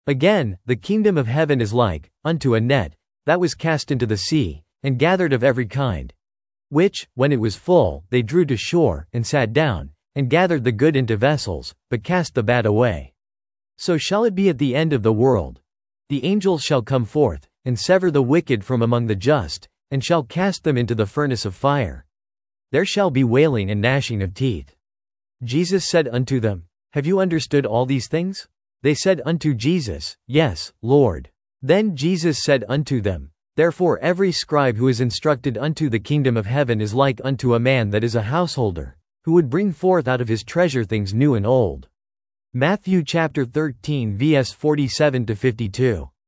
Again, the kingdom of heaven is like unto a net, that was cast into the sea, and gathered of every kind. Which, when it was full, they drew to shore, and sat down, and gathered the good into vessels, but cast the bad away. So shall it be at the end of the world. The angels shall come forth, and sever the wicked from among the just, and shall cast them into the furnace of fire. There shall be wailing and gnashing of teeth. Jesus said unto them, Have you understood all these things? They said unto Jesus, Yes, Lord. Then Jesus said unto them, Therefore every scribe who is instructed unto the kingdom of heaven is like unto a man that is a householder, who would bring forth out of his treasure things new and old. Matthew chapter 13 vs 47-52.